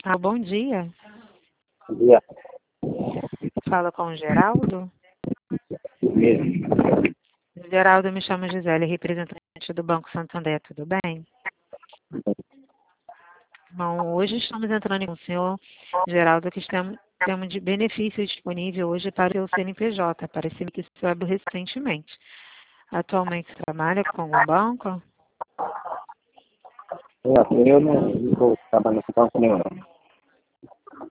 Bom dia. Bom dia. Fala com o Geraldo. Mesmo. Geraldo, me chama Gisele, representante do Banco Santander, tudo bem? Bom, hoje estamos entrando com o senhor, Geraldo, que temos de benefício disponível hoje para o seu CNPJ, para esse que o senhor abriu recentemente. Atualmente trabalha com algum banco? Eu não estou trabalhando com banco nenhum.